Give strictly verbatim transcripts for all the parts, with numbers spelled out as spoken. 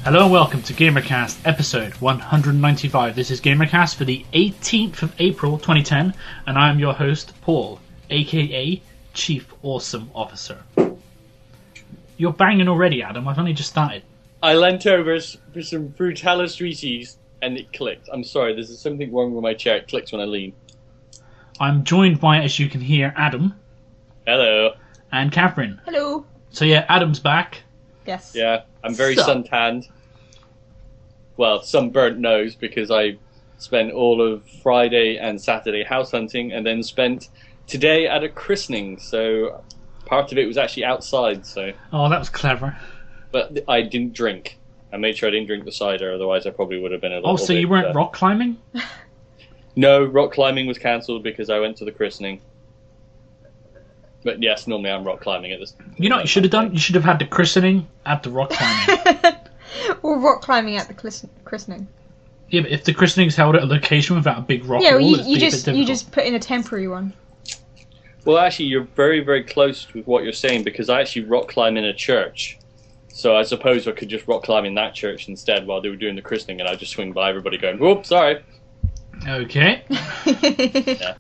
Hello and welcome to GamerCast episode one hundred ninety-five. This is GamerCast for the eighteenth of April twenty ten, and I am your host, Paul, aka Chief Awesome Officer. You're banging already, Adam. I've only just started. I leant over for some Brutalis Sweeties and it clicked. I'm sorry, there's something wrong with my chair. It clicks when I lean. I'm joined by, as you can hear, Adam. Hello. And Catherine. Hello. So yeah, Adam's back. Yes. Yeah, I'm very So- suntanned. Well, sunburnt nose because I spent all of Friday and Saturday house hunting and then spent today at a christening. So part of it was actually outside. So, Oh, that was clever. but I didn't drink. I made sure I didn't drink the cider, otherwise I probably would have been a little Oh, so bit, you weren't uh, rock climbing? No, rock climbing was cancelled because I went to the christening. But yes, normally I'm rock climbing at this. You know what you should have done? You should have had the christening at the rock climbing. Or rock climbing at the chris- christening. Yeah, but if the christening's held at a location without a big rock Yeah, well, wall, you, it'd you be a bit just you difficult. just put in a temporary one. Well, actually, you're very, very close with what you're saying because I actually rock climb in a church. So I suppose I could just rock climb in that church instead while they were doing the christening, and I'd just swing by everybody going, "Whoop, sorry." Okay. Yeah.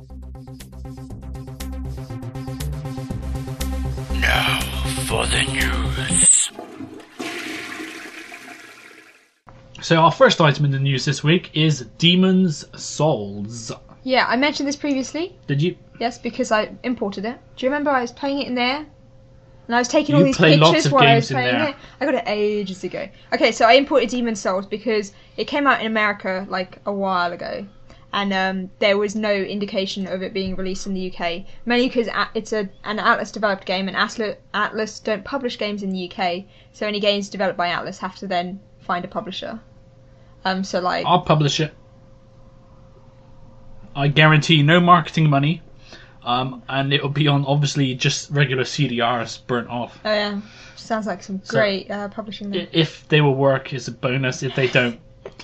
Now for the news. So our first item in the news this week is Demon's Souls. Yeah, I mentioned this previously. Did you? Yes, because I imported it. Do you remember I was playing it in there? And I was taking all You these play lots pictures of while I games was in playing there. it. I got it ages ago. Okay, so I imported Demon's Souls because it came out in America like a while ago. And um, there was no indication of it being released in the U K, mainly because it's a, an Atlas developed game, and Atlas, Atlas don't publish games in the U K, so any games developed by Atlas have to then find a publisher. Um, so like, I'll publish it. I guarantee no marketing money. Um, and it'll be on, obviously, just regular C D Rs burnt off. oh yeah, sounds like some So- great uh, publishing there. I- If they will work, it's a bonus. If they don't,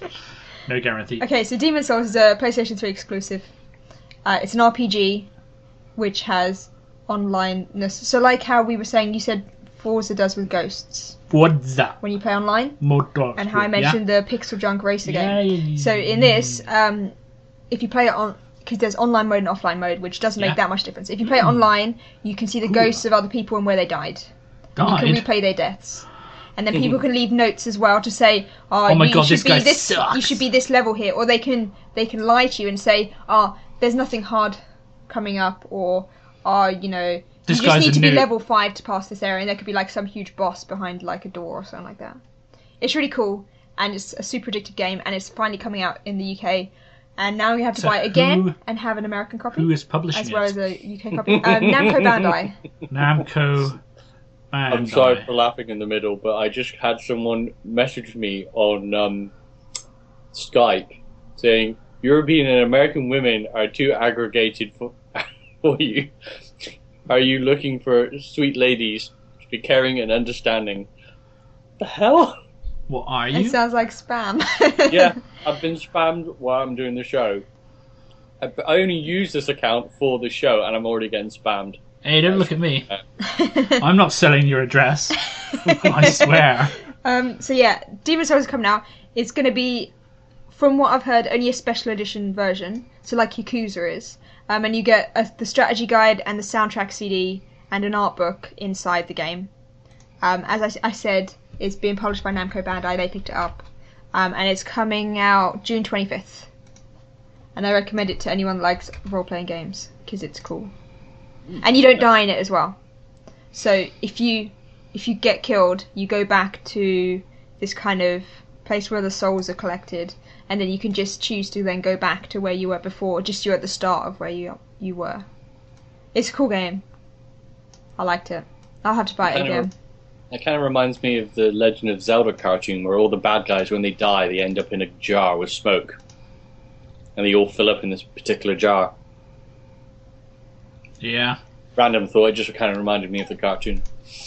no guarantee. Okay, so Demon's Souls is a PlayStation three exclusive. Uh, it's an R P G, which has onlineness. So like how we were saying, you said Forza does with ghosts What's that? when you play online, Motor. and how I mentioned the Pixel Junk Racer Yeah? game. Yeah. So in this, um, if you play it on, because there's online mode and offline mode, which doesn't Yeah. make that much difference. If you play it online, you can see the Cool. ghosts of other people and where they died. And you Died? can replay their deaths. And then people can leave notes as well to say, "Oh, Oh my you, God, you this should guy be this. sucks." You should be this level here." Or they can they can lie to you and say, "Oh, there's nothing hard coming up," or "Oh, you know, This you just guy's need a to be noob. level five to pass this area." And there could be like some huge boss behind like a door or something like that. It's really cool, and it's a super addictive game, and it's finally coming out in the U K. And now we have to So buy it again who- and have an American copy, Who is publishing as well it? as a U K copy. Um, Namco Bandai. Namco Bandai. I'm sorry for laughing in the middle, but I just had someone message me on um, Skype saying European and American women are too aggregated for, for you. Are you looking for sweet ladies to be caring and understanding? The hell? What are It you? sounds like spam. Yeah, I've been spammed while I'm doing the show. I I only use this account for the show, and I'm already getting spammed. Hey, don't look at me. I'm not selling your address. I swear. Um, so yeah, Demon's Souls is coming out. It's going to be, from what I've heard, only a special edition version. So like Yakuza is. Um, and you get a, the strategy guide and the soundtrack C D and an art book inside the game. Um, as I, s- I said, it's being published by Namco Bandai. They picked it up. Um, and it's coming out June twenty-fifth. And I recommend it to anyone that likes role-playing games, because it's cool. And you don't die in it as well. So if you if you get killed, you go back to this kind of place where the souls are collected, and then you can just choose to then go back to where you were before, just you're at the start of where you you were. It's a cool game. I liked it. I'll have to buy it Kinda again. It kind of reminds me of the Legend of Zelda cartoon, where all the bad guys, when they die, they end up in a jar with smoke, and they all fill up in this particular jar. Yeah. Random thought, it just kind of reminded me of the cartoon.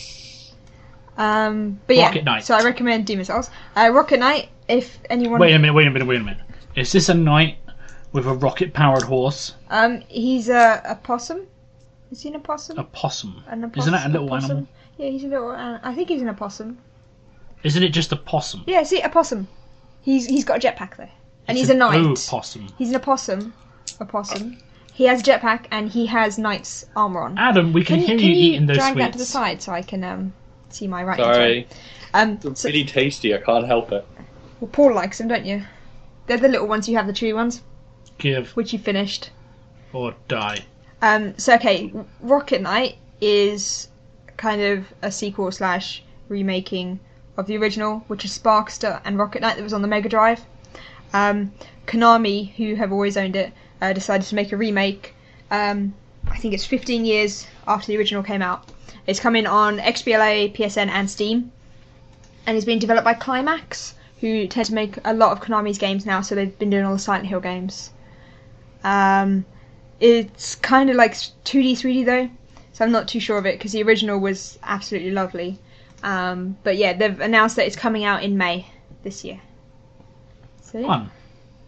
Um, but Rocket yeah, Knight. so I recommend Demon's Souls. Uh, Rocket Knight, if anyone... Wait a minute, wait a minute, wait a minute. Is this a knight with a rocket-powered horse? Um, he's a, a possum. Is he an opossum? A possum. An opossum? Isn't that a little opossum? animal? Yeah, he's a little... Uh, I think he's an opossum. Isn't it just a possum? Yeah, see, a possum. He's he's got a jetpack though, and It's he's a an knight. opossum. He's an opossum. A possum. He has a jetpack and he has knight's armor on. Adam, we can, Can, hear can you, you eating those drag sweets. that to the side so I can um see my right? Sorry. Um, It's so, really tasty. I can't help it. well, Paul likes them, don't you? They're the little ones. You have the chewy ones, Give which you finished. or die. Um, so okay, Rocket Knight is kind of a sequel slash remaking of the original, which is Sparkster and Rocket Knight that was on the Mega Drive. Um, Konami, who have always owned it, uh, decided to make a remake. Um, I think it's fifteen years after the original came out. It's coming on X B L A, P S N, and Steam, and it's being developed by Climax, who tend to make a lot of Konami's games now. So they've been doing all the Silent Hill games. Um, it's kind of like two D, three D though, so I'm not too sure of it because the original was absolutely lovely. Um, but yeah, they've announced that it's coming out in May this year. So yeah. Fun.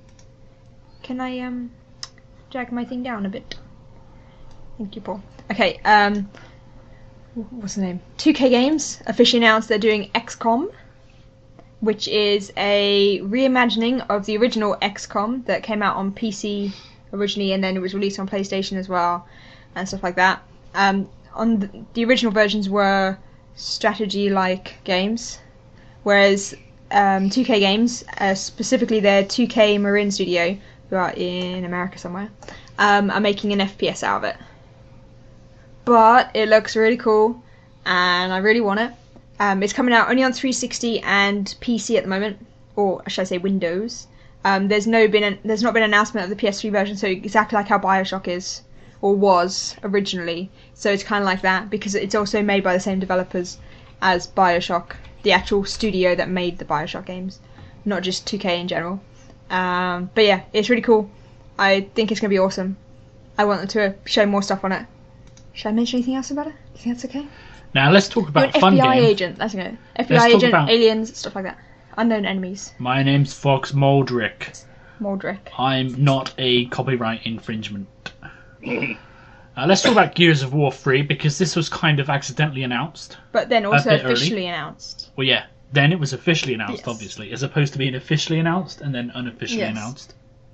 Can I um drag my thing down a bit? Thank you, Paul. Okay, um, what's the name? two K Games officially announced they're doing X COM, which is a reimagining of the original X COM that came out on P C originally, and then it was released on PlayStation as well, and stuff like that. Um, on the, the original versions were strategy-like games, whereas um, two K Games, uh, specifically their two K Marin studio, who are in America somewhere, um, are making an F P S out of it. But it looks really cool, and I really want it. Um, it's coming out only on three sixty and P C at the moment, or should I say Windows. Um, there's no been an, there's not been an announcement of the P S three version, so exactly like how BioShock is or was originally. So it's kind of like that because it's also made by the same developers as BioShock, the actual studio that made the BioShock games, not just two K in general. Um, but yeah, it's really cool. I think it's gonna be awesome. I want them to show more stuff on it. Should I mention anything else about it? Do you think that's okay? Now let's talk about You're an fun F B I game. agent. That's good. F B I Let's talk agent, about- aliens, stuff like that. Unknown enemies. My name's Fox Moldrick. Moldrick. I'm not a copyright infringement. Uh, let's talk about Gears of War three because this was kind of accidentally announced. But then also bit early. officially announced. Well, yeah, then it was officially announced, Yes. obviously, as opposed to being officially announced and then unofficially Yes. announced.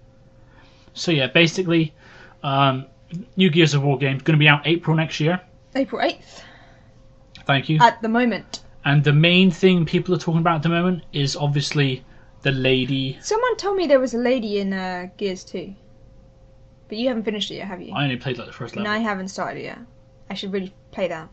So yeah, basically, um, new Gears of War game's going to be out April next year. April eighth. Thank you. At the moment. And the main thing people are talking about at the moment is obviously the lady. Someone told me there was a lady in uh, Gears two. But you haven't finished it yet, have you? I only played like the first And level. I haven't started it yet. I should really play that.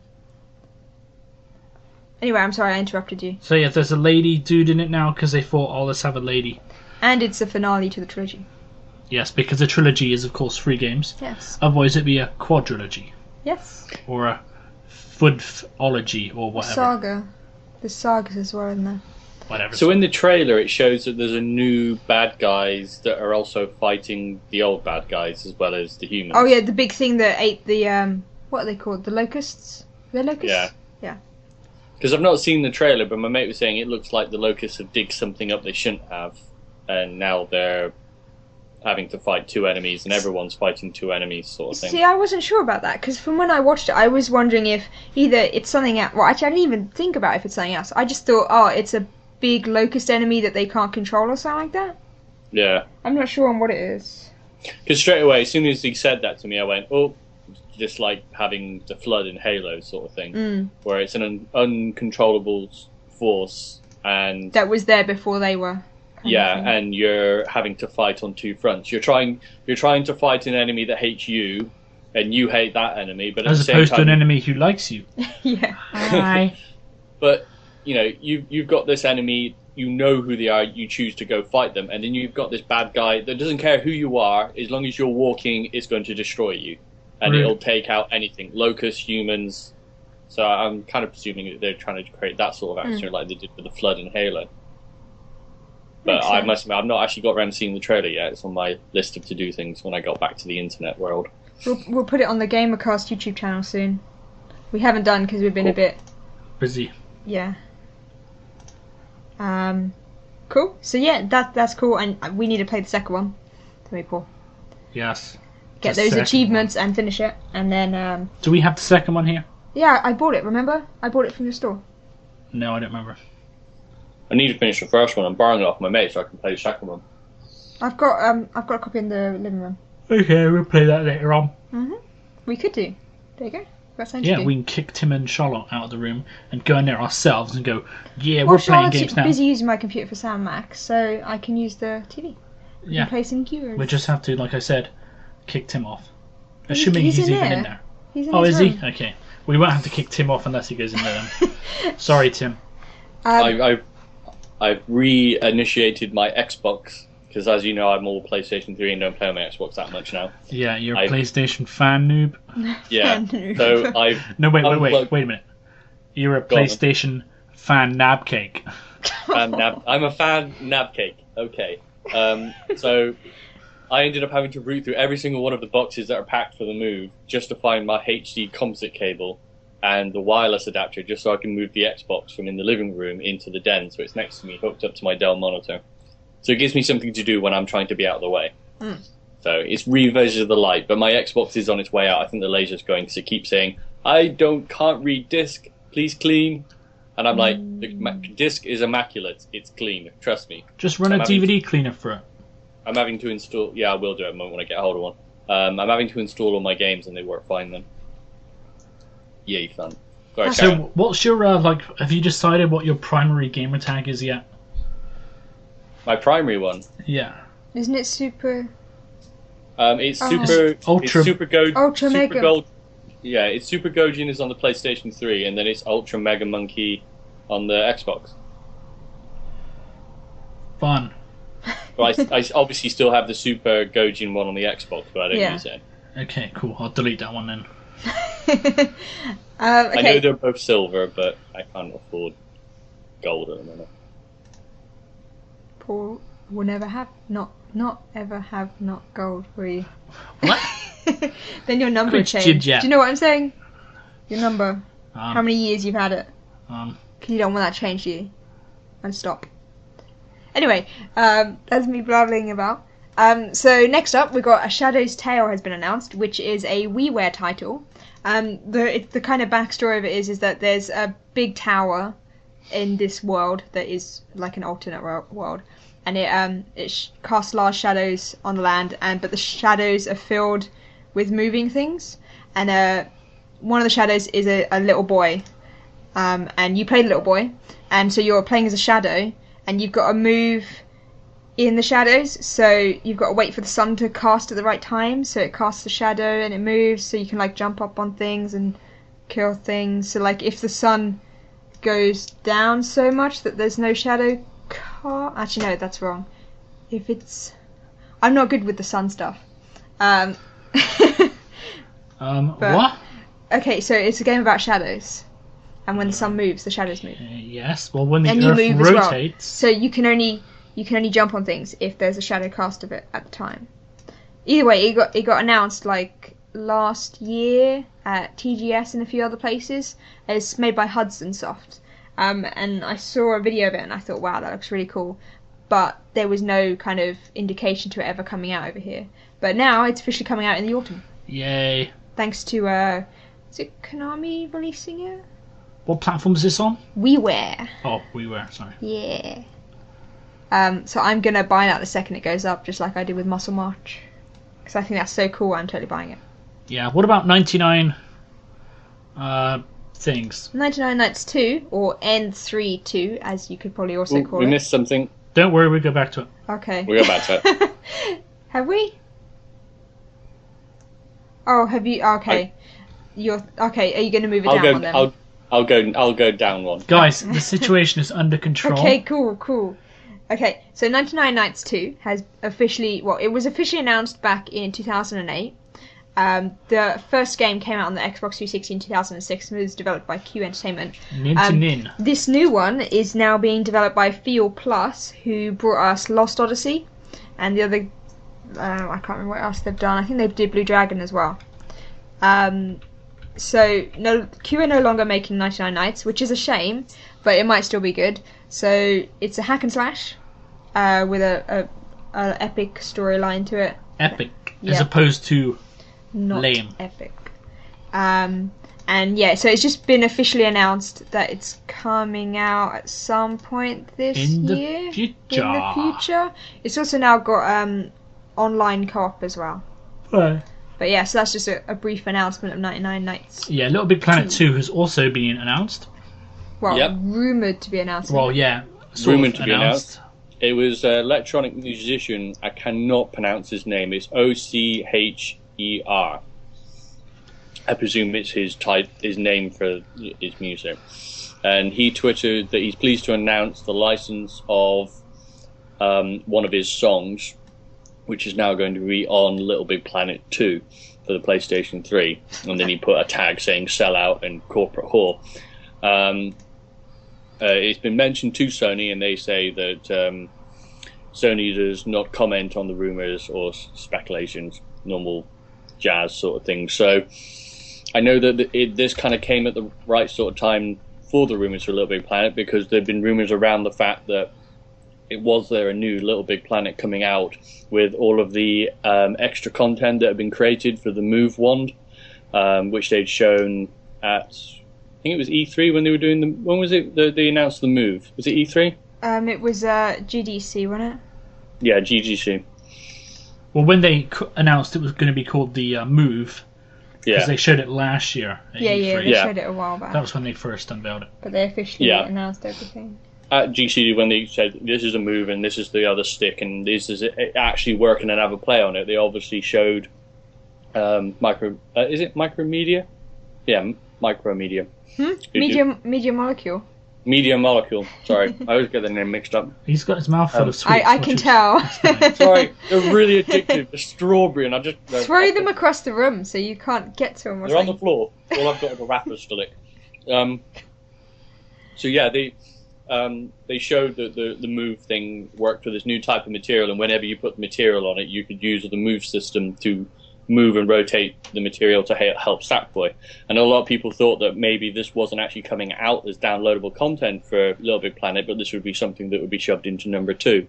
Anyway, I'm sorry I interrupted you. So yeah, there's a lady dude in it now because they thought, oh, let's have a lady. And it's the finale to the trilogy. Yes, because a trilogy is of course three games. Yes. Otherwise it'd be a quadrilogy Yes. or a fudology or whatever. Saga. The sagas as well, isn't there? Whatever. So in the trailer, it shows that there's a new bad guys that are also fighting the old bad guys as well as the humans. Oh yeah, the big thing that ate the um, what are they called? The locusts? The locusts? Yeah. Yeah. Because I've not seen the trailer, but my mate was saying it looks like the locusts have digged something up they shouldn't have, and now they're having to fight two enemies, and everyone's fighting two enemies, sort of thing. See, I wasn't sure about that because from when I watched it, I was wondering if either it's something else. Well, actually, I didn't even think about if it's something else. I just thought, oh, it's a big locust enemy that they can't control or something like that. Yeah. I'm not sure on what it is. Because straight away, as soon as he said that to me, I went, oh, just like having the Flood in Halo sort of thing, Mm. where it's an un- uncontrollable force, and That was there before they were. kind yeah, of thing. and you're having to fight on two fronts. You're trying, you're trying to fight an enemy that hates you, and you hate that enemy, but at As the same opposed time, to an enemy who likes you. yeah. Hi. But you know, you you've got this enemy. You know who they are. You choose to go fight them, and then you've got this bad guy that doesn't care who you are. As long as you're walking, it's going to destroy you, and Really? it'll take out anything, locusts, humans. So I'm kind of presuming that they're trying to create that sort of atmosphere, like they did with the Flood in Halo. But Makes I sense. must admit, I've not actually got around to seeing the trailer yet. It's on my list of to-do things when I got back to the internet world. We'll, we'll put it on the Gamercast YouTube channel soon. We haven't done because we've been a Cool. bit, Busy. yeah. Um, cool. So yeah, that that's cool, and we need to play the second one. To me, Paul. Yes. Get The those second achievements and finish it, and then um, Do we have the second one here? yeah, I bought it. Remember, I bought it from your store. No, I don't remember. I need to finish the first one. I'm borrowing it off my mate so I can play the second one. I've got um I've got a copy in the living room. Okay, we'll play that later on. Mhm. We could do. There you go. That's something Yeah, to do. we can kick Tim and Charlotte out of the room and go in there ourselves and go, yeah, Well, we're playing Charlotte's games now. busy using my computer for Sound Max, so I can use the T V. We Yeah. can play some Gears. We just have to, like I said, kick Tim off. He's- Assuming he's, he's in even there. in there. He's in Oh, his is room. he? Okay. We won't have to kick Tim off unless he goes in there then. Sorry, Tim. Um, I, I've I've re-initiated my Xbox because, as you know, I'm all PlayStation three and don't play on my Xbox that much now. Yeah, you're a I- PlayStation fan noob. Yeah, noob. so I've No, wait, wait, wait, Unplugged- wait a minute. You're a Go on. PlayStation fan nab cake. fan nab. I'm a fan nabcake. Okay, um, so I ended up having to root through every single one of the boxes that are packed for the move just to find my H D composite cable and the wireless adapter, just so I can move the Xbox from in the living room into the den, so it's next to me, hooked up to my Dell monitor. So it gives me something to do when I'm trying to be out of the way. Mm. So it's reversion of the light, but my Xbox is on its way out. I think the laser's going because it keeps saying, I don't can't read disk, please clean. And I'm like, the ma- disk is immaculate, it's clean, trust me. Just run I'm a having- D V D cleaner for it. I'm having to install, yeah, I will do it a moment when I get hold of one. Um, I'm having to install all my games and they work fine then. Yay, fun. Sorry, So, Karen. what's your, uh, like, have you decided what your primary gamer tag is yet? My primary one. Yeah. Isn't it super? Um, it's Oh. super, It's Ultra- it's super Go, Ultra super Mega. Gold. Yeah, it's Super Gojin is on the PlayStation three, and then it's Ultra Mega Monkey on the Xbox. Fun. But I, I obviously still have the Super Gojin one on the Xbox, but I don't Yeah. use it. Okay, cool. I'll delete that one then. um, I know okay. they're both silver, but I can't afford gold at the minute. Paul will never have not not ever have not gold for you. What? Then your number Which changed. did ya? Do you know what I'm saying? Your number. Um, How many years you've had it? Um, Because you don't want that changed, do you? And stop. Anyway, um, that's me blabbling about. Um, so next up, we've got A Shadow's Tale has been announced, which is a WiiWare title. Um, the it, the kind of backstory of it is is that there's a big tower in this world that is like an alternate wo- world, and it um it sh- casts large shadows on the land, and but the shadows are filled with moving things, and uh one of the shadows is a, a little boy, um and you play the little boy, and so you're playing as a shadow, and you've got to move in the shadows, so you've got to wait for the sun to cast at the right time, so it casts the shadow and it moves, so you can like jump up on things and kill things. So like if the sun goes down so much that there's no shadow car actually no, that's wrong. If it's I'm not good with the sun stuff. Um um, But- what? okay, so it's a game about shadows. And when the sun moves, the shadows move. Uh, yes, well, when the And you Earth move as well. rotates... So you can only you can only jump on things if there's a shadow cast of it at the time. Either way, it got it got announced like last year at T G S and a few other places. It's made by Hudson Soft. Um, and I saw a video of it and I thought, wow, that looks really cool. But there was no kind of indication to it ever coming out over here. But now it's officially coming out in the autumn, Yay. thanks to uh, is it Konami releasing it? What platform is this on? WiiWare. Oh, we were, sorry. Yeah. Um, so I'm gonna buy that the second it goes up, just like I did with Muscle March, because I think that's so cool. I'm totally buying it. Yeah, what about ninety-nine uh, things? ninety-nine Nights two, or N three two, as you could probably also Ooh, call we it. missed something. Don't worry, we'll go back to it. Okay. We'll go back to it. Have we? Oh, have you? Okay. You're okay. Are you gonna move it I'll down go. one then? I'll. I'll go. I'll go down one. Guys, the situation is under control. Okay, cool, cool. Okay, so ninety-nine Nights two has officially, well, it was officially announced back in two thousand eight. Um, the first game came out on the Xbox three sixty in two thousand six and was developed by Q Entertainment. Nin to Um, nin. This new one is now being developed by Feel Plus, who brought us Lost Odyssey, and the other, uh, I can't remember what else they've done. I think they did Blue Dragon as well. Um, so no, Q are no longer making ninety-nine Nights, which is a shame, but it might still be good. So it's a hack and slash uh, with a, a, a epic storyline to it. Epic, Yeah. as opposed to Not Lame. epic. Um, and yeah, so it's just been officially announced that it's coming out at some point this In the year. future. In the future. It's also now got um, online co-op as well. Right. But yeah, so that's just a, a brief announcement of ninety-nine Nights. Yeah, Little Big Planet two has also been announced. Well, Yep. rumoured to be announced. Well, yeah, sort Rumoured of to be announced. It was an electronic musician. I cannot pronounce his name. It's O C H E R. I presume it's his type, his name for his music. And he twittered that he's pleased to announce the license of um, one of his songs, which is now going to be on Little Big Planet two for the PlayStation three. And then he put a tag saying sellout and corporate whore. Um, uh, it's been mentioned to Sony, and they say that um, Sony does not comment on the rumours or s- speculations, normal jazz sort of thing. So I know that the, it, this kind of came at the right sort of time for the rumours for Little Big Planet, because there have been rumours around the fact that it was there a new Little Big Planet coming out with all of the um, extra content that had been created for the Move wand, um, which they'd shown at, I think it was E three when they were doing the, when was it the, they announced the Move? Was it E three? Um, it was uh, G D C, wasn't it? Yeah, G G C. Well, when they c- announced it was going to be called the uh, Move, because Yeah. they showed it last year. At Yeah, E yeah, three. they Yeah. showed it a while back. That was when they first unveiled it. But they officially Yeah. announced everything. At G C D, when they said this is a Move and this is the other stick and this is it actually working and have a play on it, they obviously showed um, micro. Uh, is it Micromedia? Yeah, m- Micromedia. Hmm? Did you- Media, media molecule. Media Molecule. Sorry, I always get the name mixed up. He's got his mouth full Um, of sweets. I, I which can is- tell. fine. Sorry, they're really addictive. The strawberry, and I just no, Throw them across the room so you can't get to them. Or They're on the something. floor. All I've got is a wrapper to lick. Um, so yeah, they um, they showed that the the Move thing worked with this new type of material, and whenever you put the material on it, you could use the Move system to move and rotate the material to he- help Sackboy. And a lot of people thought that maybe this wasn't actually coming out as downloadable content for Little Big Planet, but this would be something that would be shoved into number two.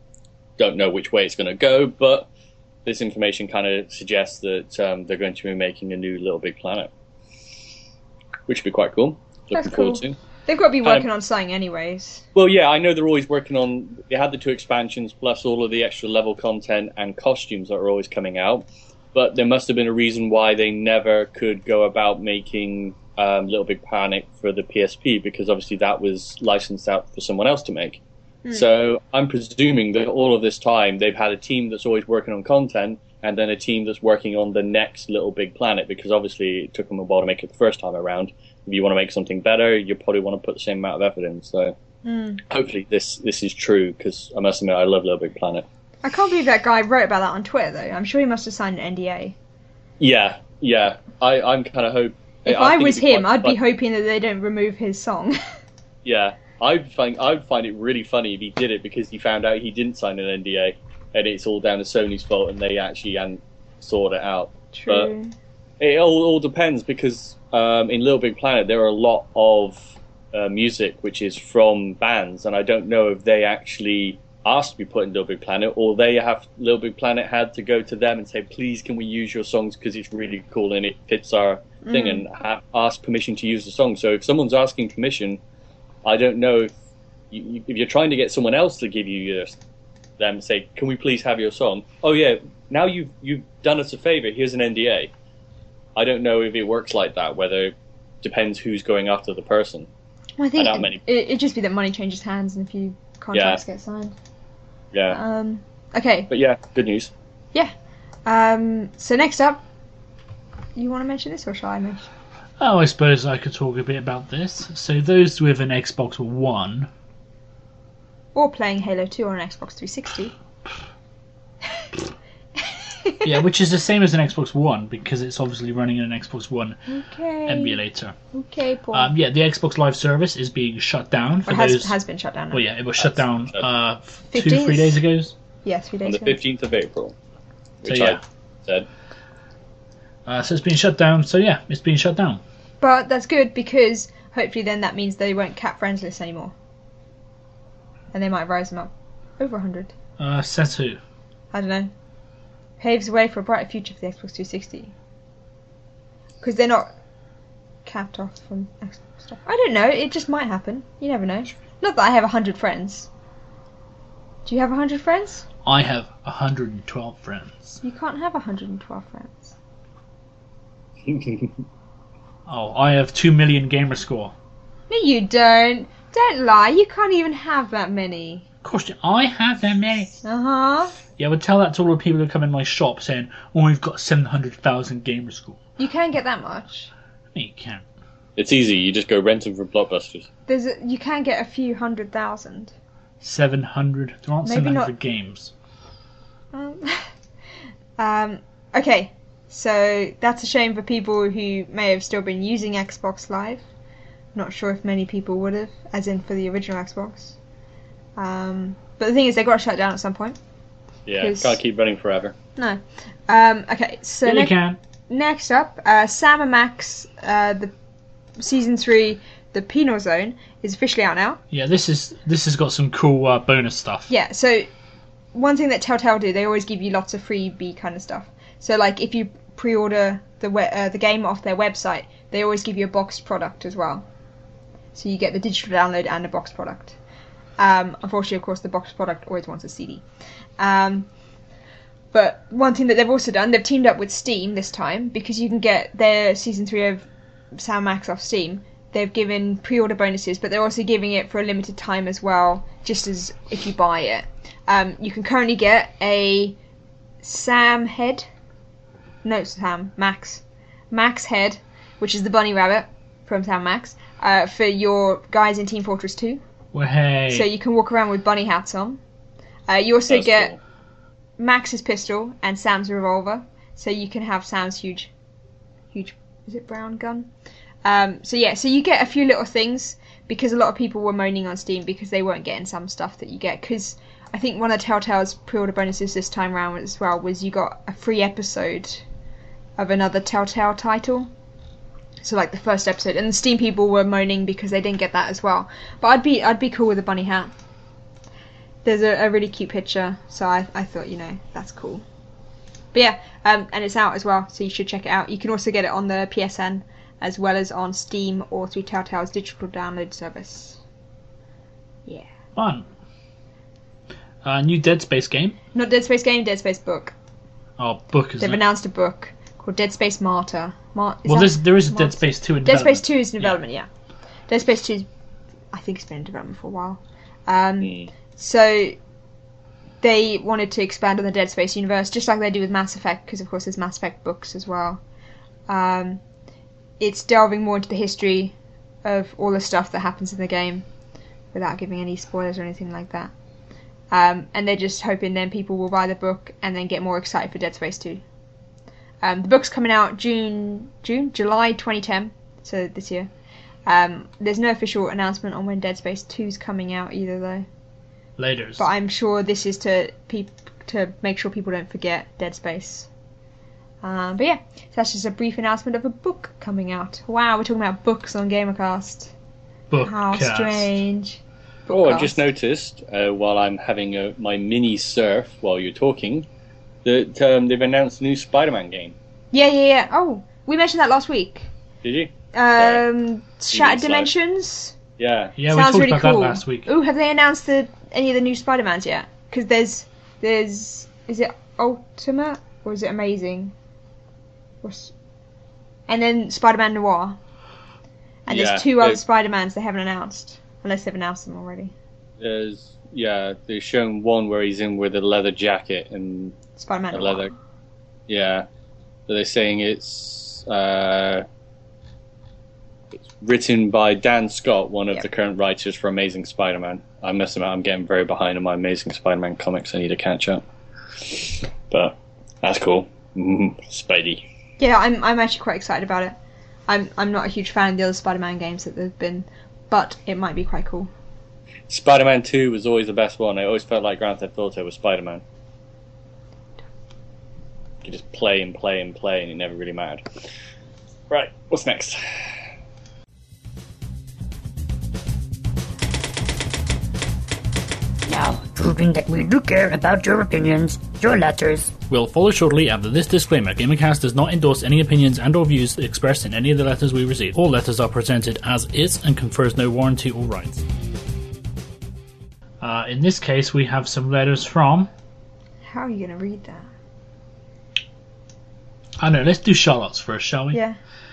Don't know which way it's going to go, but this information kind of suggests that um, they're going to be making a new Little Big Planet, which would be quite cool. Looking That's forward cool. to. They've got to be working Um, on something anyways. Well, yeah, I know they're always working on. They had the two expansions plus all of the extra level content and costumes that are always coming out. But there must have been a reason why they never could go about making um, Little Big Planet for the P S P, because obviously that was licensed out for someone else to make. So I'm presuming that all of this time they've had a team that's always working on content, and then a team that's working on the next Little Big Planet, because obviously it took them a while to make it the first time around. If you want to make something better, you probably want to put the same amount of effort in. So Mm. hopefully this this is true, because I must admit I love Little Big Planet. I can't believe that guy wrote about that on Twitter, though. I'm sure he must have signed an N D A. Yeah, yeah. I, I'm kind of hope. If I I, think was it'd be him, quite I'd be fun- hoping that they don't remove his song. Yeah, I'd find I'd find it really funny if he did it, because he found out he didn't sign an N D A, and it's all down to Sony's fault, and they actually hadn't sorted it out. True. It all, all depends, because um, in Little Big Planet there are a lot of uh, music which is from bands, and I don't know if they actually asked to be put in Little Big Planet, or they have Little Big Planet had to go to them and say, please can we use your songs because it's really cool and it fits our thing, and ha- ask permission to use the song. So if someone's asking permission, I don't know if you, you- if you're trying to get someone else to give you your, them say, can we please have your song? Oh yeah, now you've you've done us a favor. Here's an N D A. I don't know if it works like that. Whether it depends who's going after the person. Well, I think I doubt many- it, it'd just be that money changes hands and a few contracts get signed. Yeah, Um, okay, but yeah, good news. yeah. Um, so next up, you want to mention this, or shall I mention? Oh, I suppose I could talk a bit about this. So those with an Xbox One, Or playing Halo two on an Xbox three sixty. yeah, which is the same as an Xbox One because it's obviously running an Xbox One Okay. emulator. Okay, Paul. Um, yeah, the Xbox Live Service is being shut down for or has, those. has been shut down now. Well, yeah, it was shut That's down shut- uh, two, fifteenth? three days ago. Yeah, three On days the ago. fifteenth of April, So which yeah, I said. uh, so it's been shut down. So yeah, it's been shut down. But that's good because hopefully then that means they won't cap friends list anymore. And they might rise them up over one hundred. Uh, says who? I don't know. Paves the way for a brighter future for the Xbox three sixty. because they're not capped off from Xbox stuff. I don't know. It just might happen. You never know. Not that I have a hundred friends. Do you have a hundred friends? I have one hundred twelve friends. You can't have a hundred and twelve friends. Oh, I have two million gamer score. No, you don't. Don't lie. You can't even have that many. Of course, I have that many. Uh huh. Yeah, I would tell that to all the people who come in my shop saying, "Oh, we've got seven hundred thousand gamer score." You can't get that much. No, you can't. It's easy. You just go rent them from Blockbusters. There's a, you can get a few hundred thousand. Seven hundred. There aren't Maybe seven not- hundred games. Um, um, okay, so that's a shame for people who may have still been using Xbox Live. Not sure if many people would have, as in for the original Xbox. Um, but the thing is, they got shut down at some point. Yeah, 'Cause- can't keep running forever. No. Um, okay, so Yeah, you next, can. next up, uh, Sam and Max, uh, the season three, the Penal Zone, is officially out now. Yeah, this is this has got some cool uh, bonus stuff. Yeah, so one thing that Telltale do, they always give you lots of freebie kind of stuff. So, like, if you pre-order the we- uh, the game off their website, they always give you a boxed product as well. So you get the digital download and a boxed product. Um, unfortunately, of course, the boxed product always wants a C D. Um, but one thing that they've also done, they've teamed up with Steam this time, because you can get their season three of Sam Max off Steam. They've given pre-order bonuses, but they're also giving it for a limited time as well, just as if you buy it. Um, you can currently get a Sam head. No, Sam. Max. Max head, which is the bunny rabbit from Sam Max, uh, for your guys in Team Fortress two. Well, hey. So you can walk around with bunny hats on. Uh, you also That's get cool. Max's pistol and Sam's revolver. So you can have Sam's huge, huge, is it brown gun? Um, so yeah, so you get a few little things, because a lot of people were moaning on Steam because they weren't getting some stuff that you get. Because I think one of Telltale's pre-order bonuses this time round as well was you got a free episode of another Telltale title. So like the first episode, and the Steam people were moaning because they didn't get that as well. But I'd be I'd be cool with a bunny hat. There's a, a really cute picture, so I I thought, you know, that's cool. But yeah, um, and it's out as well, so you should check it out. You can also get it on the P S N as well as on Steam or through Telltale's digital download service. Yeah. Fun. Uh, new Dead Space game. Not Dead Space game, Dead Space book. Oh, book is They've it? announced a book called Dead Space Martyr. Mar- is Well, that there's, there is a Dead Martyr? Space two in Dead development. Space two is in development, yeah. Dead Space two, I think it's been in development for a while. Um, Mm. So they wanted to expand on the Dead Space universe, just like they do with Mass Effect, because of course there's Mass Effect books as well. Um, it's delving more into the history of all the stuff that happens in the game, without giving any spoilers or anything like that. Um, and they're just hoping then people will buy the book and then get more excited for Dead Space two. Um, the book's coming out June, June, July twenty ten, so this year. Um, there's no official announcement on when Dead Space two's coming out either, though. Laters. But I'm sure this is to peop- to make sure people don't forget Dead Space. Um, but yeah, so that's just a brief announcement of a book coming out. Wow, we're talking about books on Gamercast. Book How cast. strange. Oh, I Bookcast. just noticed uh, while I'm having a, my mini surf while you're talking that um, they've announced a new Spider-Man game. Yeah, yeah, yeah. Oh, we mentioned that last week. Did you? Um, Shattered Slide. Dimensions. Yeah. Yeah, we Sounds talked really about cool. that last week. Ooh, have they announced the, any of the new Spider-Mans yet? Because there's, there's, is it Ultimate or is it Amazing? What's, and then Spider-Man Noir. And Yeah, there's two other they- Spider-Mans they haven't announced, unless they've announced them already. There's yeah, they've shown one where he's in with a leather jacket and Spider-Man a Noir. leather. Yeah, but they're saying it's uh, it's written by Dan Scott, one of Yep. the current writers for Amazing Spider-Man. I must admit, I'm getting very behind on my Amazing Spider-Man comics. I need to catch up, but that's cool. Mm, Spidey. Yeah, I'm I'm actually quite excited about it. I'm I'm not a huge fan of the other Spider-Man games that there've been, but it might be quite cool. Spider-Man two was always the best one. I always felt like Grand Theft Auto was Spider-Man. You just play and play and play, and it never really mattered. Right, what's next? Now to proving that we do care about your opinions, your letters. Will follow shortly after this disclaimer. GamerCast does not endorse any opinions and or views expressed in any of the letters we receive. All letters are presented as is and confers no warranty or rights. Uh, in this case, we have some letters from... How are you going to read that? I don't know, let's do Charlotte's first, shall we? Yeah.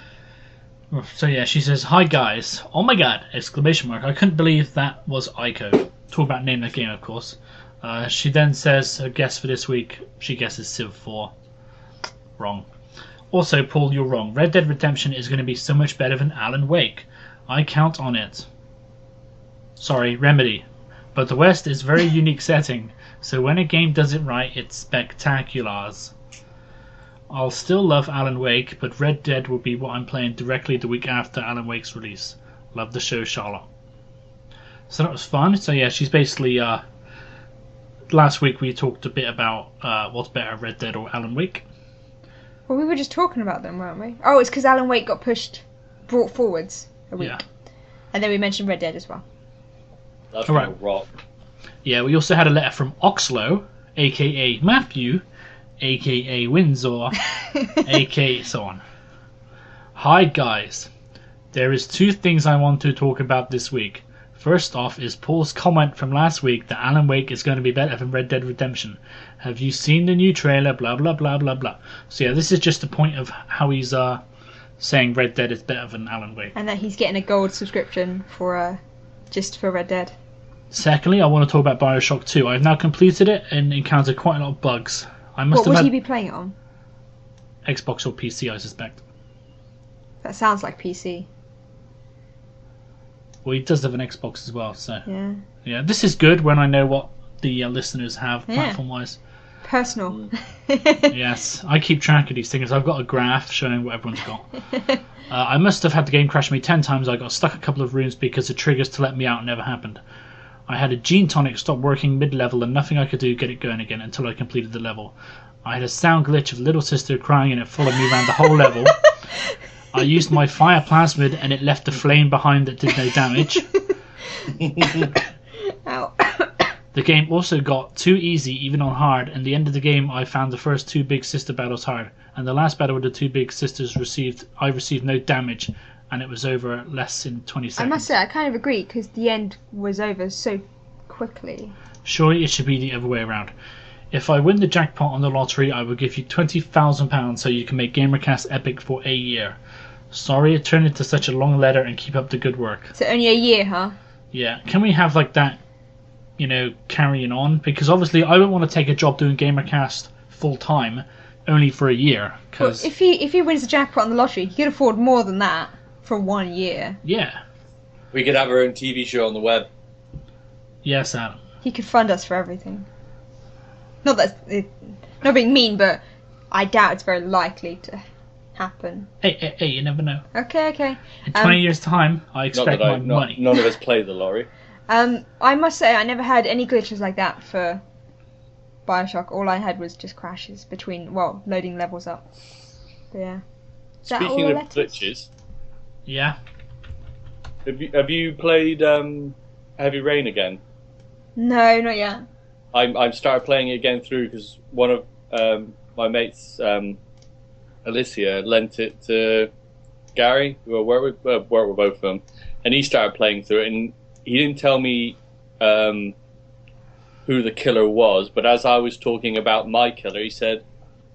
So yeah, she says, "Hi guys, oh my god!" Exclamation mark. I couldn't believe that was Ico. Talk about name that game, of course. Uh, she then says her guess for this week. She guesses Civ four. Wrong. Also, Paul, you're wrong. Red Dead Redemption is going to be so much better than Alan Wake. I count on it. Sorry, Remedy. But the West is a very unique setting, so when a game does it right, it's spectaculars. I'll still love Alan Wake, but Red Dead will be what I'm playing directly the week after Alan Wake's release. Love the show, Charlotte. So that was fun. So yeah, she's basically... Uh, last week we talked a bit about uh, what's better, Red Dead or Alan Wake. Well, we were just talking about them, weren't we? Oh, it's because Alan Wake got pushed, brought forwards a week. Yeah. And then we mentioned Red Dead as well. That's All right. right. Rock. Yeah, we also had a letter from Oxlow, aka Matthew, aka Windsor, aka so on. Hi guys, there is two things I want to talk about this week. First off is Paul's comment from last week that Alan Wake is going to be better than Red Dead Redemption. Have you seen the new trailer? Blah blah blah blah blah. So yeah, this is just a point of how he's uh saying Red Dead is better than Alan Wake. And that he's getting a gold subscription for uh, just for Red Dead. Secondly, I want to talk about Bioshock two. I've now completed it and encountered quite a lot of bugs. I must What have would had he be playing it on? Xbox or P C, I suspect. That sounds like P C. Well, he does have an Xbox as well, so Yeah. yeah. This is good when I know what the uh, listeners have Yeah. platform-wise. Personal. Yes, I keep track of these things. I've got a graph showing what everyone's got. uh, I must have had the game crash me ten times. I got stuck a couple of rooms because the triggers to let me out never happened. I had a gene tonic stop working mid-level and nothing I could do to get it going again until I completed the level. I had a sound glitch of little sister crying and it followed me around the whole level. I used my fire plasmid and it left a flame behind that did no damage. Ow. The game also got too easy even on hard, and the end of the game I found the first two big sister battles hard, and the last battle with the two big sisters received I received no damage, and it was over less than twenty I seconds. must say, I kind of agree, because the end was over so quickly. Surely it should be the other way around. If I win the jackpot on the lottery, I will give you twenty thousand pounds so you can make GamerCast epic for a year. Sorry it turned into such a long letter, and keep up the good work. So only a year, huh? Yeah, can we have like that, you know, carrying on? Because obviously I don't want to take a job doing GamerCast full time only for a year. Well, Cause, if he if he wins the jackpot on the lottery, he could afford more than that for one year. yeah. We could have our own T V show on the web. Yes, Adam. He could fund us for everything. Not that it, not being mean, but I doubt it's very likely to happen. Hey, hey, hey, you never know. Okay, okay. In Um, twenty years' time, I Not expect that my I, not, money. none of us play the lorry. Um, I must say I never had any glitches like that for Bioshock. All I had was just crashes between, well, loading levels up. But yeah. Is that all Speaking the of letters? glitches, Yeah. have you, have you played um, Heavy Rain again? No, not yet. I'm I'm started playing it again through because one of um, my mates, um, Alicia, lent it to Gary, who I work with, uh, work with both of them, and he started playing through it, and he didn't tell me um, who the killer was, but as I was talking about my killer, he said,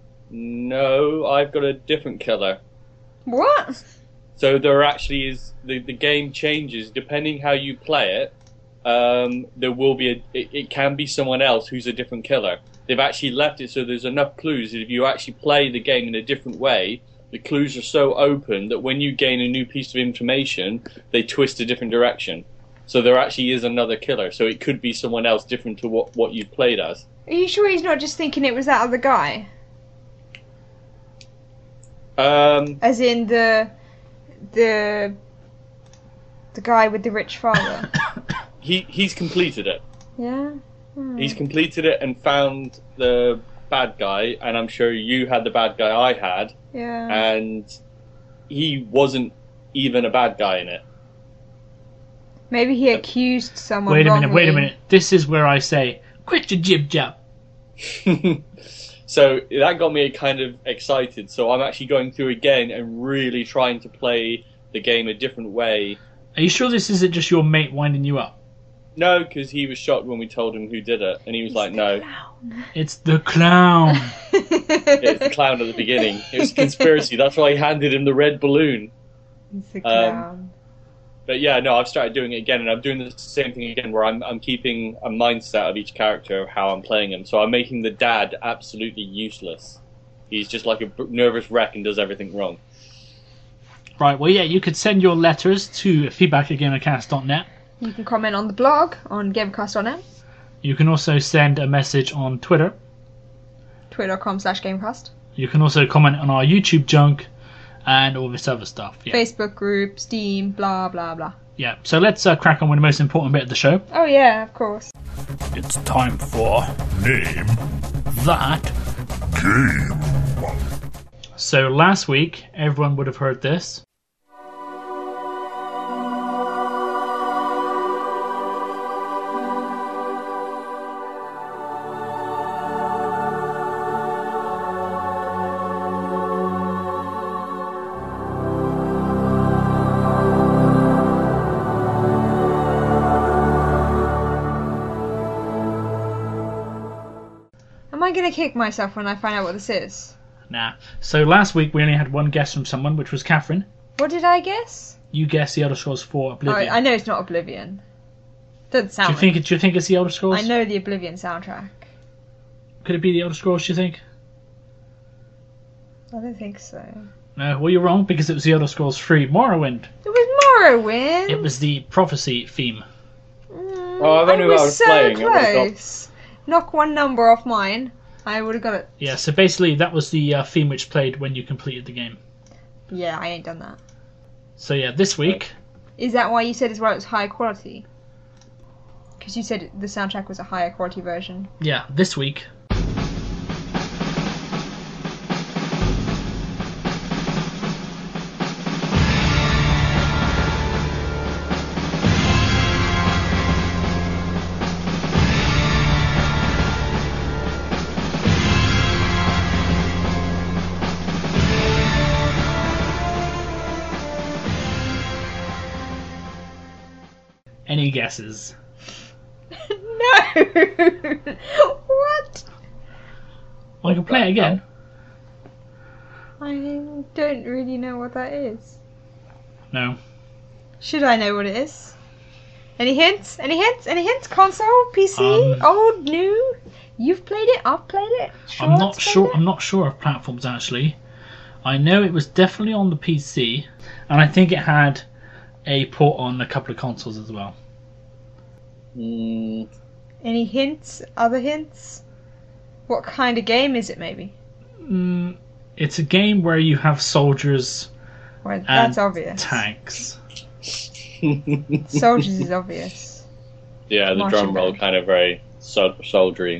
"No, I've got a different killer." What? So there actually is the the game changes depending how you play it. Um, there will be a it, it can be someone else who's a different killer. They've actually left it so there's enough clues that if you actually play the game in a different way, the clues are so open that when you gain a new piece of information, they twist a different direction. So there actually is another killer. So it could be someone else different to what, what you played as. Are you sure he's not just thinking it was that other guy? Um, As in the the the guy with the rich father? he he's completed it. Yeah. Hmm. He's completed it and found the bad guy, and I'm sure you had the bad guy I had, Yeah. and he wasn't even a bad guy in it. Maybe he accused someone Wait a minute, wrongly. wait a minute. This is where I say Quit your jib jab. So that got me kind of excited. So I'm actually going through again and really trying to play the game a different way. Are you sure this isn't just your mate winding you up? No, because he was shocked when we told him who did it, and he was like, "No, It's the clown. it's the clown at the beginning. It was a conspiracy. That's why I handed him the red balloon." It's the clown. But yeah, no, I've started doing it again, and I'm doing the same thing again, where I'm I'm keeping a mindset of each character of how I'm playing him. So I'm making the dad absolutely useless. He's just like a b- nervous wreck and does everything wrong. Right, well, yeah, you could send your letters to feedback at gamercast dot net. You can comment on the blog on gamecast dot net, You can also send a message on Twitter. twitter dot com slash gamecast, You can also comment on our YouTube junk and all this other stuff. Yeah, Facebook group, Steam, blah blah blah. yeah. So let's uh, crack on with the most important bit of the show. Oh yeah, of course. It's time for Name that. Game. So last week, everyone would have heard this. Am I gonna kick myself when I find out what this is? Nah. So last week we only had one guess from someone, which was Catherine. What did I guess? You guessed the Elder Scrolls four Oh, Oblivion. I know it's not Oblivion. Doesn't do sound you like think it, do you think it's the Elder Scrolls? I know the Oblivion soundtrack. Could it be the Elder Scrolls? Do you think? I don't think so. No. Well, you're wrong because it was the Elder Scrolls three Morrowind. It was Morrowind. It was the prophecy theme. Mm, Oh, I I knew I was was so playing, I would've got- close. Knock one number off mine. I would have got it. Yeah. So basically, that was the uh, theme which played when you completed the game. Yeah, I ain't done that. So yeah, this week. Is that why you said as well it was high quality? Because you said the soundtrack was a higher quality version. Yeah, this week. Any guesses? No! What? Well, I can play it again. I don't really know what that is. No. Should I know what it is? Any hints? Any hints? Any hints? Console? P C? Um, Old? New? You've played it? I've played it? I'm not Short's played sure. it? I'm not sure of platforms actually. I know it was definitely on the P C, and I think it had a port on a couple of consoles as well. Mm, Any hints? Other hints? What kind of game is it, maybe? Mm, it's a game where you have soldiers Well, and that's obvious. tanks. Soldiers is obvious. yeah, the Marching drum roll band. kind of very so- soldiery.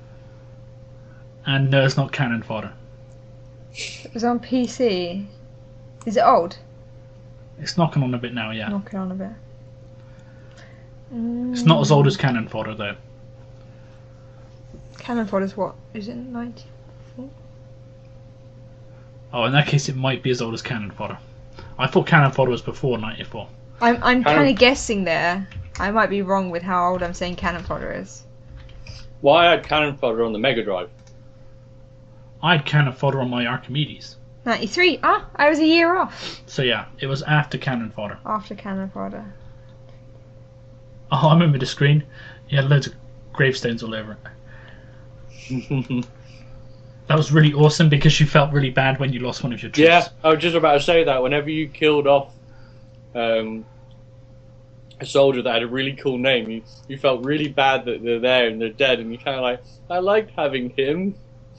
And no, it's not cannon fodder. It was on P C. Is it old? It's knocking on a bit now, yeah. Knocking on a bit. It's not as old as cannon fodder though. Cannon Fodder's what? Is it ninety? Oh, in that case, it might be as old as cannon fodder. I thought cannon fodder was before ninety-four. I'm I'm Cannon- kind of guessing there. I might be wrong with how old I'm saying Cannon Fodder is. Well, I had Cannon Fodder on the Mega Drive. I had cannon fodder on my Archimedes. ninety-three. Ah, I was a year off So yeah, it was after cannon fodder. after Cannon Fodder. Oh, I remember the screen. You had loads of gravestones all over it. That was really awesome because you felt really bad when you lost one of your troops. Yeah, I was just about to say that. Whenever you killed off um, a soldier that had a really cool name, you, you felt really bad that they're there and they're dead, and you're kind of like, I liked having him.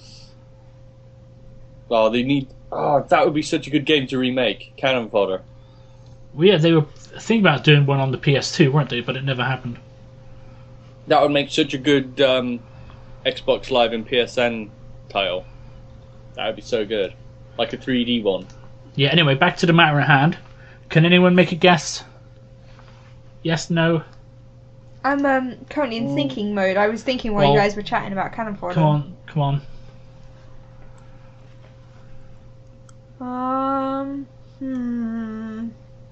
Oh, they need. Oh, that would be such a good game to remake. Cannon Fodder. Well, yeah, they were thinking about doing one on the P S two, weren't they? But it never happened. That would make such a good um, Xbox Live and P S N title. That would be so good. Like a three D one. Yeah, anyway, back to the matter at hand. Can anyone make a guess? Yes, no? I'm um, currently in thinking mode. I was thinking while Well, you guys were chatting about Cannon Fodder. Come on, come on. Um. Hmm.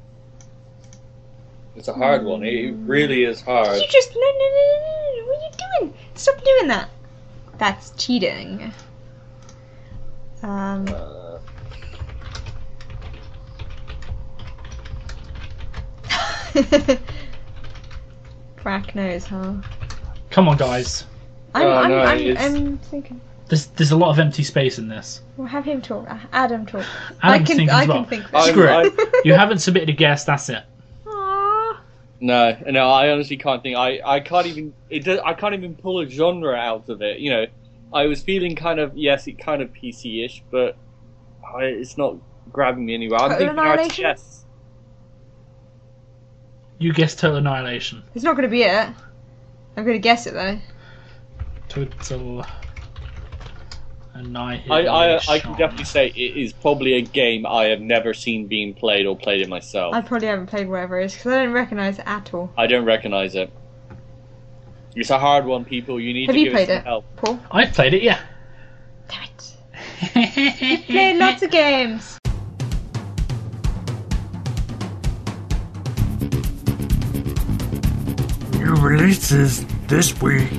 It's a hard one. It really is hard. You just no no no no no! What are you doing? Stop doing that. That's cheating. Um. Uh, Crack nose, huh? Come on, guys. I'm Oh, I'm no, I'm, it's- I'm thinking. There's there's a lot of empty space in this. We'll have him talk. Uh, Adam talk. Adam's I can thinking I as well. can think. I'm- Screw I- it. You haven't submitted a guess. That's it. Aww. no, no, I honestly can't think. I, I can't even. It does, I can't even pull a genre out of it. You know, I was feeling kind of yes, it kind of P C-ish, but I, it's not grabbing me anywhere. I'm Total thinking Annihilation? R T S. You guessed Total Annihilation. It's not going to be it. I'm going to guess it though. Total Annihilation. I, I, I can definitely say it is probably a game I have never seen being played or played it myself. I probably haven't played whatever it is because I don't recognise it at all. I don't recognize it. It's a hard one, people. You need Have to you give played us some it, help. Paul? I've played it, yeah. Damn it! Played lots of games. New releases this week.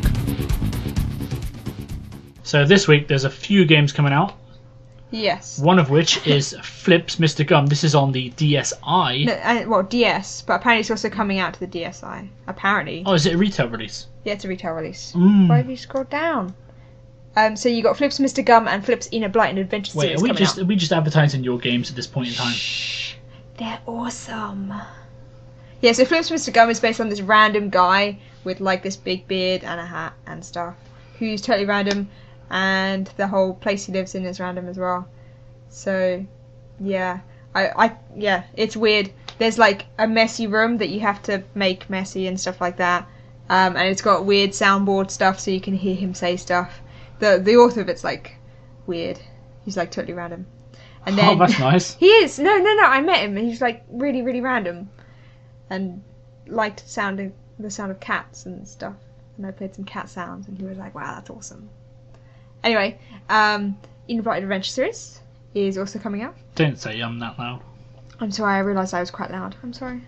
So this week there's a few games coming out. Yes. One of which is Flips Mister Gum. This is on the D S I. No, uh, well, D S, but apparently it's also coming out to the D S I. Apparently. Oh, is it a retail release? Yeah, it's a retail release. Mm. Why have you scrolled down? Um, so you got Flips Mister Gum and Flips Enid Blyton Adventure Wait, Series are we coming just out. are we just advertising your games at this point in time? Shh, they're awesome. Yeah, so Flips Mister Gum is based on this random guy with like this big beard and a hat and stuff, who's totally random, and the whole place he lives in is random as well. So, yeah, I, I, yeah, it's weird. There's like a messy room that you have to make messy and stuff like that, um, and it's got weird soundboard stuff so you can hear him say stuff. The the author of it's like weird. He's like totally random. And then Oh, that's nice. he is. No, no, no. I met him. And he's like really, really random, and liked sounding the sound of cats and stuff. And I played some cat sounds, and he was like, "Wow, that's awesome." Anyway, um, Enid Blyton Adventure Series is also coming out. Don't say um that loud. I'm sorry. I realised I was quite loud. I'm sorry.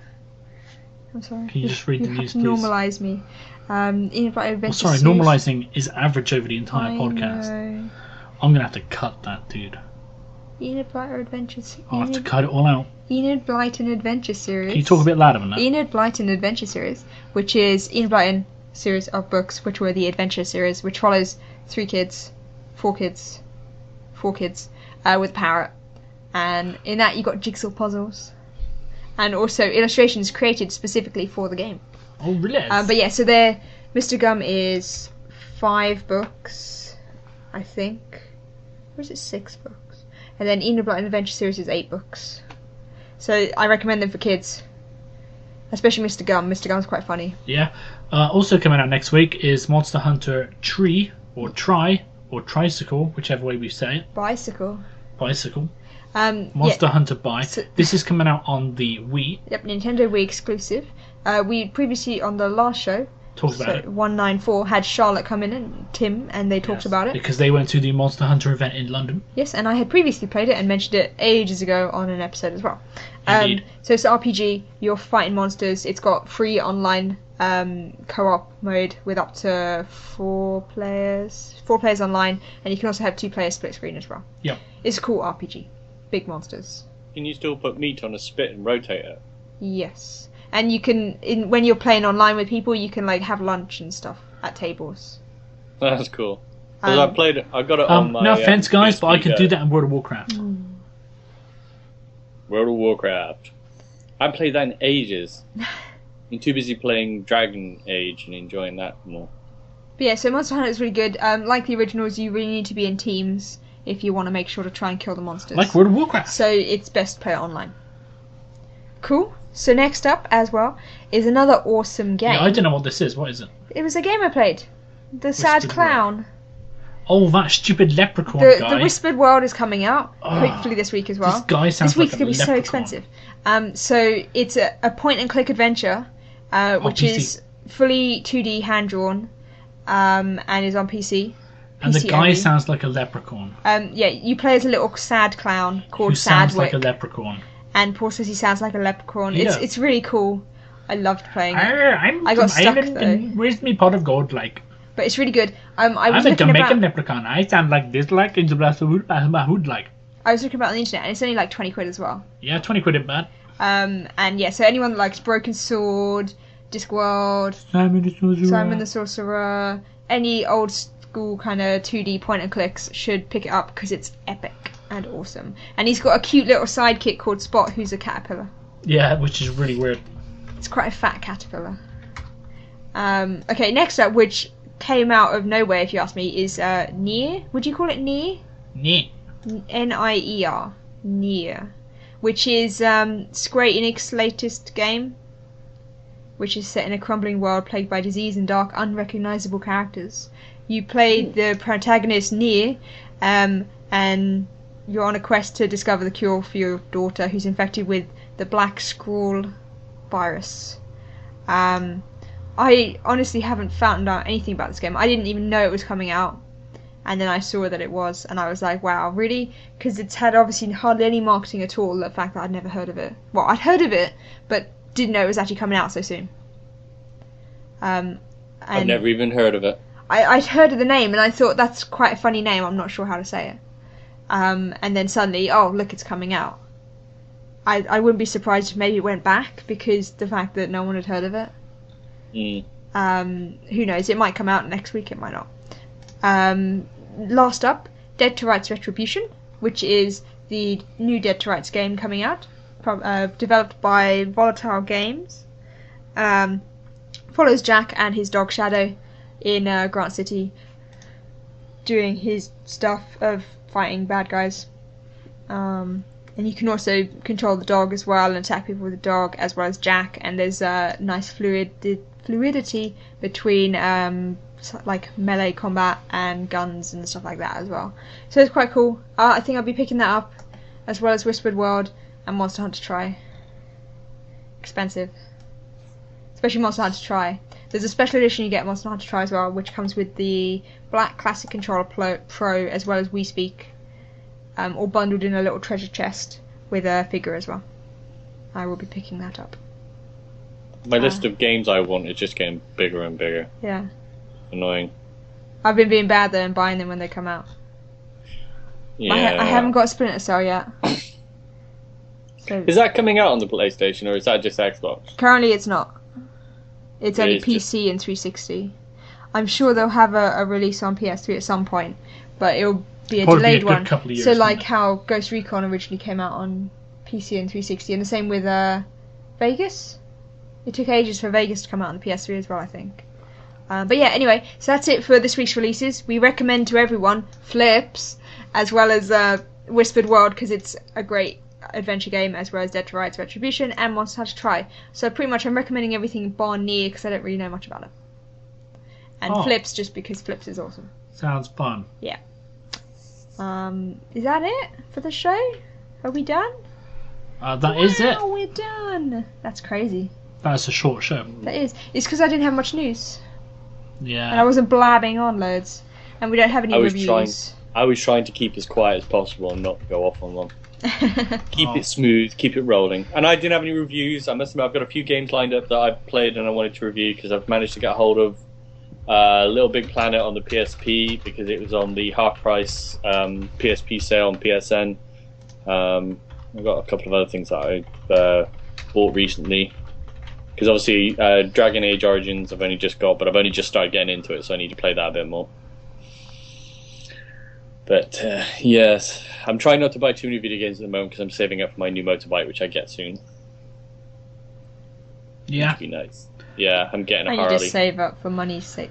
I'm sorry. Can you just read you the have news, to please? normalise me. Um, Enid Blyton Adventure Oh, sorry, Series. normalising is average over the entire I podcast. know. I'm gonna have to cut that, dude. Enid Blyton Adventure Series. I'll have to cut it all out. Enid Blyton Adventure Series. Can you talk a bit louder than that? Enid Blyton Adventure Series, which is Enid Blyton series of books, which were the Adventure series, which follows three kids, four kids, four kids, uh, with a parrot. And in that you got jigsaw puzzles. And also illustrations created specifically for the game. Oh, really? Um, but yeah, so there, Mister Gum is five books, I think. Or is it six books? And then Enid Blyton Adventure Series is eight books. So I recommend them for kids. Especially Mister Gum. Mister Gum's quite funny. Yeah. Uh, also coming out next week is Monster Hunter Tree, or Tri, or Tricycle, whichever way we say it. Bicycle. Bicycle. Um, Monster yeah, Hunter Bike. So- This is coming out on the Wii. Yep, Nintendo Wii exclusive. Uh, we previously, on the last show, Talked about so it. one ninety-four, had Charlotte come in and Tim, and they talked Yes, about it. because they went to the Monster Hunter event in London. Yes, and I had previously played it and mentioned it ages ago on an episode as well. Um, Indeed. so it's an R P G, you're fighting monsters, it's got free online um, co-op mode with up to four players, four players online, and you can also have two player split screen as well. Yep. It's a cool R P G. Big monsters. Can you still put meat on a spit and rotate it? Yes. And you can, in when you're playing online with people, you can like have lunch and stuff at tables. That's cool. Because Um, I played it, I got it on Um, my. no um, offense, guys, but I P S P could go. do that in World of Warcraft. World of Warcraft. I haven't played that in ages. I'm too busy playing Dragon Age and enjoying that more. But yeah, so Monster Hunter is really good. Um, like the originals, you really need to be in teams if you want to make sure to try and kill the monsters. Like World of Warcraft. So it's best to play it online. Cool. So next up, as well, is another awesome game. Yeah, I don't know what this is. What is it? It was a game I played. The Sad Whispered Clown. Oh, that stupid leprechaun The, guy. the Whispered World is coming out, Oh, hopefully this week as well. This guy sounds This week's like a going to be so leprechaun. expensive. Um, so it's a, a point and click adventure, uh, which P C. is fully two D hand drawn, um, and is on P C. And the P C guy only. sounds like a leprechaun. Um, yeah, you play as a little sad clown called Who sounds like Sadwick, a leprechaun. and Paul says he sounds like a leprechaun. Yeah. It's it's really cool. I loved playing it, Arr, I'm I got from stuck, Ireland, and where's me pot of gold like? but it's really good. Um, I was I'm a looking Jamaican about. leprechaun. I sound like this like in the hood like. I was looking about on the internet, and it's only like twenty quid as well. Yeah, twenty quid in bad. Um, and yeah, so anyone that likes Broken Sword, Discworld, Simon the Sorcerer. Simon the Sorcerer, any old school kind of two D point and clicks should pick it up because it's epic and awesome. And he's got a cute little sidekick called Spot, who's a caterpillar. Yeah, which is really weird. It's quite a fat caterpillar. Um, okay, next up, which came out of nowhere, if you ask me, is uh, Nier. Would you call it Nier? Yeah. N I E R. Nier. Which is um, Square Enix's latest game, which is set in a crumbling world plagued by disease and dark, unrecognizable characters. You play the protagonist Nier, um, and you're on a quest to discover the cure for your daughter, who's infected with the Black Scrawl virus. Um, I honestly haven't found out anything about this game. I didn't even know it was coming out, and then I saw that it was, and I was like, wow, really? Because it's had obviously hardly any marketing at all, the fact that I'd never heard of it. Well, I'd heard of it, but didn't know it was actually coming out so soon. Um, and I've never even heard of it. I, I'd heard of the name, and I thought that's quite a funny name, I'm not sure how to say it. Um, and then suddenly, oh, look, it's coming out. I, I wouldn't be surprised if maybe it went back, because the fact that no one had heard of it. Mm. Um, who knows, it might come out next week, it might not. Um, last up, Dead to Rights Retribution, which is the new Dead to Rights game coming out, pro- uh, developed by Volatile Games. Um, follows Jack and his dog Shadow in uh, Grant City, doing his stuff of fighting bad guys. Um, and you can also control the dog as well and attack people with the dog, as well as Jack. And there's a nice fluid fluidity between um, like melee combat and guns and stuff like that as well. So it's quite cool. Uh, I think I'll be picking that up, as well as Whispered World and Monster Hunter Tri. Expensive, especially Monster Hunter Tri. There's a special edition you get Monster Hunter Tri as well, which comes with the Black Classic Controller Pro as well as We Speak, um, all bundled in a little treasure chest with a figure as well. I will be picking that up. My Uh, list of games I want is just getting bigger and bigger. Yeah. Annoying. I've been being bad though and buying them when they come out. Yeah. I, ha- I haven't got Splinter Cell yet. So Is that coming out on the PlayStation or is that just Xbox? currently it's not. It's It only is P just- C and three sixty. I'm sure they'll have a, a release on P S three at some point, but it'll be a Probably be a delayed good one. couple of years, so won't like it? how Ghost Recon originally came out on P C and three sixty, and the same with uh, Vegas. It took ages for Vegas to come out on the P S three as well, I think. Uh, but yeah, anyway, so that's it for this week's releases. We recommend to everyone Flips, as well as uh, Whispered World, because it's a great adventure game, as well as Dead to Rights Retribution and Monster Hunter Tri. So pretty much I'm recommending everything bar Nier, because I don't really know much about it. And Oh. Flips, just because Flips is awesome. Sounds fun. Um, is that it for the show? Are we done? Uh, that is it. Wow, we're done. That's crazy. That's a short show. That is. It's because I didn't have much news. And I Yeah. wasn't blabbing on loads. And we don't have any I was reviews. I was trying to keep as quiet as possible and not go off on one. Keep Oh. it smooth, keep it rolling. And I didn't have any reviews. I must admit, I've got a few games lined up that I've played and I wanted to review because I've managed to get hold of uh, Little Big Planet on the P S P because it was on the half price um, P S P sale on P S N. Um, I've got a couple of other things that I uh, bought recently. Because obviously, uh, Dragon Age Origins I've only just got, but I've only just started getting into it, so I need to play that a bit more. But uh, yes, I'm trying not to buy too many video games at the moment because I'm saving up for my new motorbike, which I get soon. Yeah. It'd be nice. Yeah, I'm getting a And you Harley. just save up for money's sake.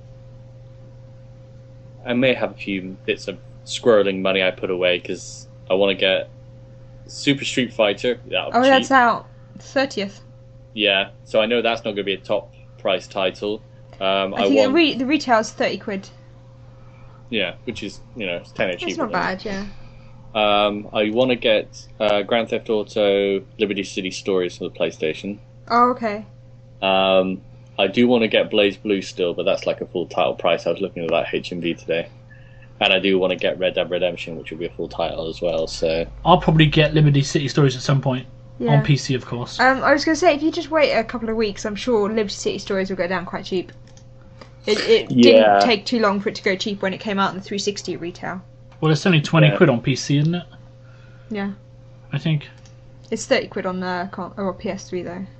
I may have a few bits of squirreling money I put away because I want to get Super Street Fighter. That'll Oh, be that's cheap. out. thirtieth. Yeah, so I know that's not going to be a top price title. Um, I I think want, the, re- the retail's thirty quid. yeah, which is you know it's ten cheaper. It's not than- bad, yeah. Um, I want to get uh, Grand Theft Auto Liberty City Stories for the PlayStation. Oh, okay. Um, I do want to get Blaze Blue still, but that's like a full title price. I was looking at that H M V today. And I do want to get Red Dead Redemption, which will be a full title as well. So I'll probably get Liberty City Stories at some point. Yeah. On P C, of course. Um, I was going to say, if you just wait a couple of weeks, I'm sure Liberty City Stories will go down quite cheap. It, it Yeah. didn't take too long for it to go cheap when it came out in the three sixty retail. Well, it's only twenty Yeah. quid on P C, isn't it? Yeah. I think. It's thirty quid on uh, con- or P S three, though.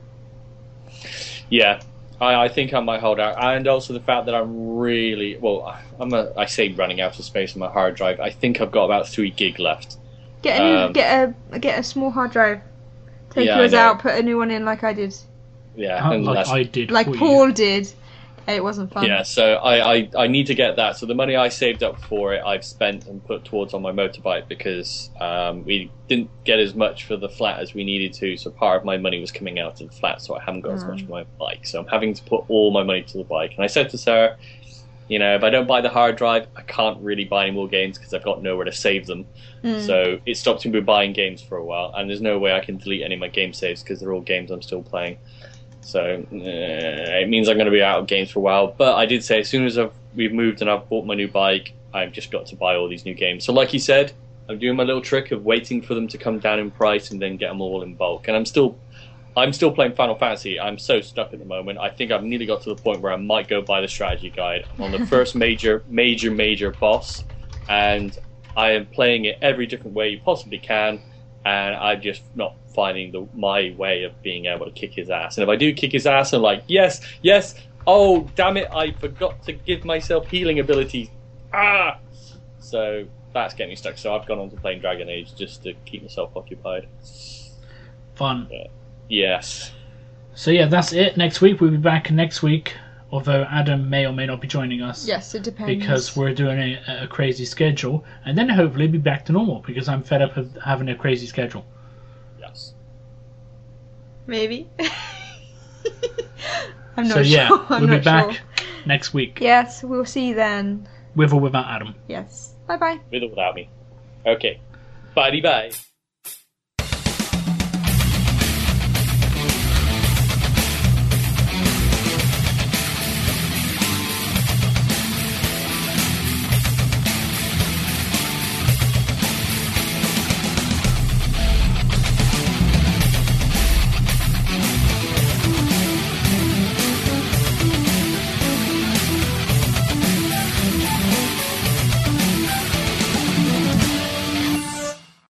yeah, I, I think I might hold out. And also the fact that I'm really... Well, I'm a, I say running out of space on my hard drive. I think I've got about three gig left. Get a new, Um, get a get a small hard drive. Take Yeah, I yours know. out, put a new one in like I did. Yeah, Uh, and like that's- I did. Like for you. Paul did. And it wasn't fun. Yeah, so I, I, I need to get that. So the money I saved up for it, I've spent and put towards on my motorbike because um, we didn't get as much for the flat as we needed to. So part of my money was coming out of the flat, so I haven't got as much for my bike. So I'm having to put all my money to the bike. And I said to Sarah, you know, if I don't buy the hard drive, I can't really buy any more games because I've got nowhere to save them. Mm. So it stopped me buying games for a while, and there's no way I can delete any of my game saves because they're all games I'm still playing. So uh, it means I'm going to be out of games for a while. But I did say as soon as I've, we've moved and I've bought my new bike, I've just got to buy all these new games. So like you said, I'm doing my little trick of waiting for them to come down in price and then get them all in bulk. And I'm still, I'm still playing Final Fantasy. I'm so stuck at the moment. I think I've nearly got to the point where I might go buy the strategy guide. I'm on the first major, major, major boss, and I am playing it every different way you possibly can. And I'm just not finding the my way of being able to kick his ass. And if I do kick his ass, I'm like, yes, yes, oh, damn it, I forgot to give myself healing abilities. Ah! So that's getting me stuck. So I've gone on to playing Dragon Age just to keep myself occupied. Fun. Yes. So yeah, that's it. Next week we'll be back next week. Although Adam may or may not be joining us. Yes, it depends. Because we're doing a, a crazy schedule, and then hopefully be back to normal. Because I'm fed up of having a crazy schedule. Yes. Maybe. I'm not So yeah, sure. I'm we'll be not back sure. next week Yes, we'll see you then. with or without Adam. Yes. Bye bye. With or without me. Okay. Bye bye.